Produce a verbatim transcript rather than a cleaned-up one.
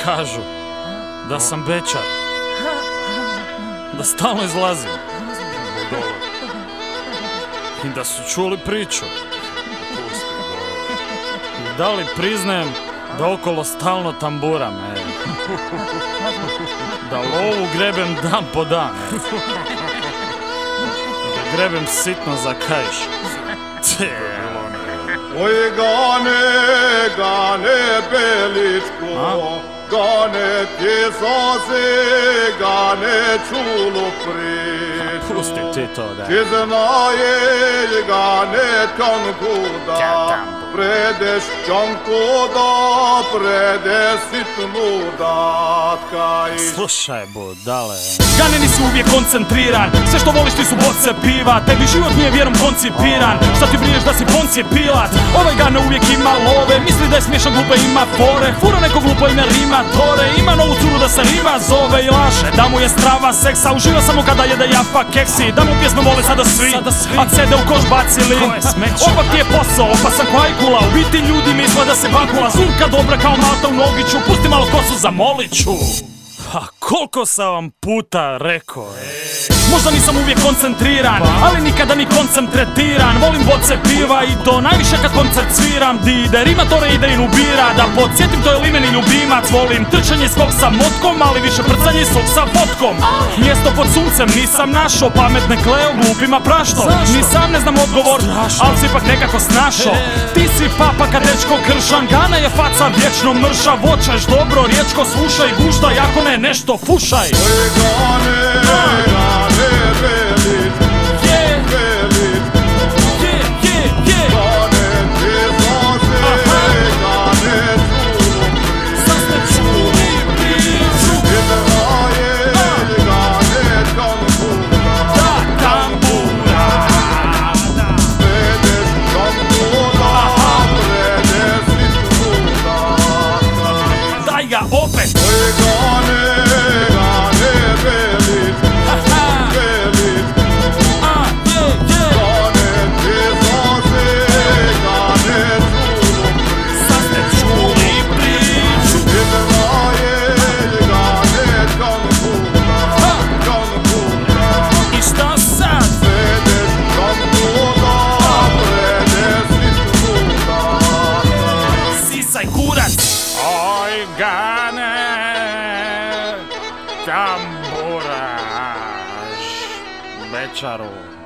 Kažu da sam bečar, da stalno izlazim i da su čuli priču. I da li priznajem da okolo stalno tamburam, e. Da lovu grebem dan po dan, e. Da grebem sitno za kaiš. Oj gane, gane beličko, gane ti soze, gane čulu priču. Pusti ti to, da. Či znaje, gane čanku da, predeš čanku da, predeš sitnu da tkaj. Slušaj budale. Ganeni si uvijek koncentriran, sve što voliš ti su boce piva. Tebi život nije vjerom koncipiran, šta ti brineš da si Poncije Pilat. Ovaj Gane uvijek ima love, misli da je smiješan, glupa, ima fore. Fura neko glupo ime rima tore, ima novu curu da se rima zove i laže da mu je strava seksa. Uživa samo kada jede jafa keksi, da mu pjesme vole sada svi, a cede u koš bacili. Opak ti je posao, opasan ko ajkula, u biti ljudi misle da se bakula. Zurka dobra kao Malta u Nogiću, pusti malo kosu za Moliću. A koliko sam vam puta rekao, e. Možda nisam uvijek koncentriran, ali nikada ni koncentretiran. Volim boce piva i to najviše kad koncert sviram. Di ide rimatore ide i nubira, da podsjetim to je li meni ljubimac. Volim trčanje skok sa motkom, ali više prcanje sok sa vodkom. Mjesto pod suncem nisam našo, pametne kleo glupima prašto. Ni sam ne znam odgovor, ali si ipak nekako snašo. Ti si papa kad dečko kršan, Gane je faca vječno mrša. Vočeš dobro, riječko slušaj, guštaj, ako ne nešto fušaj. Oj gane, gane beličko, beličko, gane ti soze, gane čulu priču. Či znaje, gane čanku da, tambura. predeš čanku da, predeš sitnu da tkaj. Daj ga opet. Oj gane, gane beličko, beličko, gane ti soze, gane čulu priču. Či znaje, gane čanku da, čanku da, I šta sad? predeš čanku da, predeš sitnu da tkaj. Sisaj kurac. Oj Gane, tamburaš, bečaru.